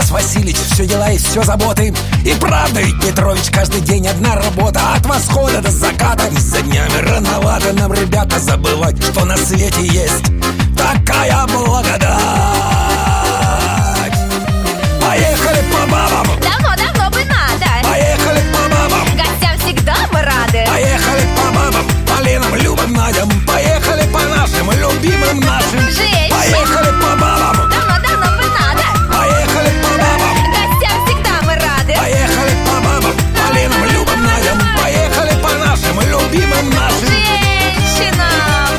Иван Васильевич, все дела и все заботы. И правда ведь, Петрович, каждый день одна работа. От восхода до заката. И за днями рановато нам, ребята, забывать, что на свете есть такая благодать. Поехали по бабам. Давно бы надо. Поехали по бабам. Гостям всегда мы рады. Поехали по бабам, Полинам, Любам, Надям. Поехали по нашим любимым нашим. Женщин. Поехали по бабам. Давно бы надо. Поехали по бабам. Гостям всегда мы рады. Поехали по бабам, Полинам, Любам, Надям. Поехали по нашим любимым нашим. Женщинам.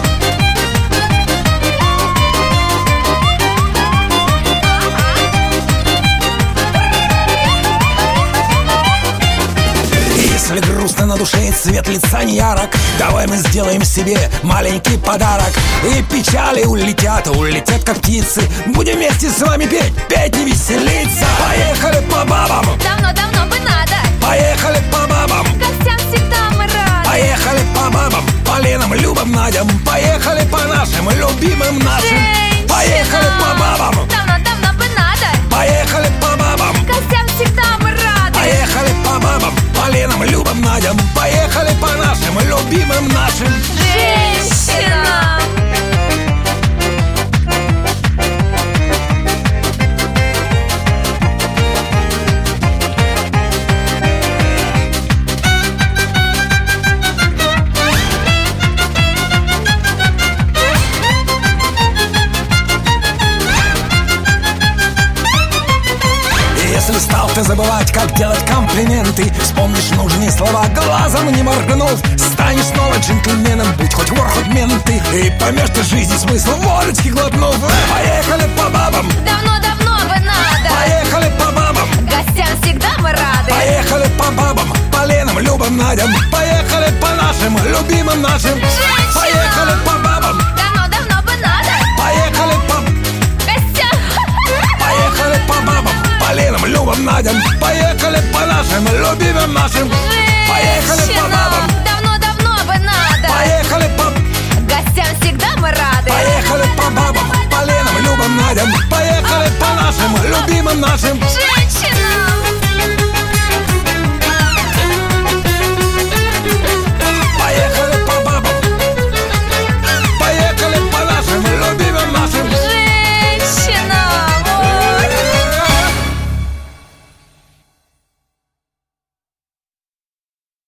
Если грустно на душе и цвет лица не ярок, давай мы сделаем себе маленький подарок. И печали улетят как птицы. Будем вместе с вами петь и веселиться. Поехали по бабам. Давно бы надо. Поехали по бабам. Гостям всегда мы рады. Поехали по бабам, Полинам, Любам, Надям. Поехали по нашим любимым нашим. Женщинам. Поехали по бабам. Давно бы надо. Поехали по бабам. Гостям всегда мы рады. Поехали по бабам, Полинам, Любам, Надям. Поехали по нашим любимым нашим. Женщинам. Если стал ты забывать, как делать комплименты, вспомнишь нужные слова, глазом не моргнув. Станешь снова джентльменом, будь хоть вор, хоть менты. И поймешь ты жизни смысл, водочки глотнув. Поехали по бабам. Давно бы надо. Поехали по бабам. Гостям всегда мы рады. Поехали по бабам, Полинам, Любам, Надям. Поехали по нашим любимым нашим. Женщинам. Поехали по бабам. Давно бы надо. Поехали по... Гостям. Поехали по бабам, Полинам, Любам, Надям. Поехали по нашим любимым нашим. Поехали по бабам.